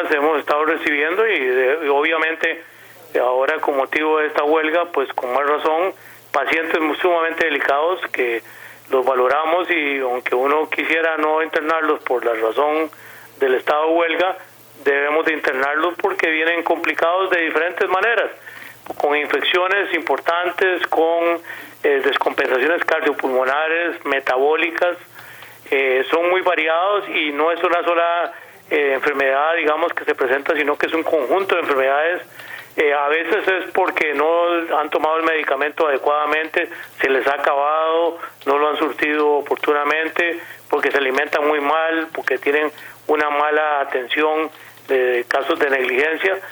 llamadas hemos estado recibiendo y obviamente ahora con motivo de esta huelga, pues con más razón, pacientes sumamente delicados que los valoramos y aunque uno quisiera no internarlos por la razón del estado de huelga, debemos de internarlos porque vienen complicados de diferentes maneras, con infecciones importantes, con descompensaciones cardiopulmonares, metabólicas, son muy variados y no es una sola enfermedad, digamos, que se presenta, sino que es un conjunto de enfermedades. A veces es porque no han tomado el medicamento adecuadamente, se les ha acabado, no lo han surtido oportunamente, porque se alimentan muy mal, porque tienen una mala atención de casos de negligencia.